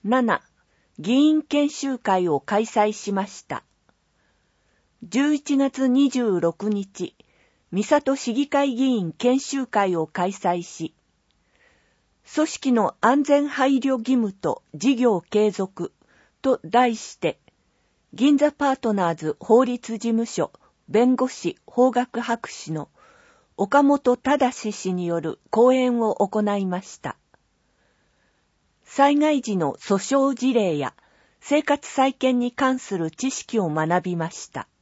7、議員研修会を開催しました。11月26日、三郷市議会議員研修会を開催し、組織の安全配慮義務と事業継続と題して、銀座パートナーズ法律事務所弁護士法学博士の岡本忠氏による講演を行いました。災害時の訴訟事例や生活再建に関する知識を学びました。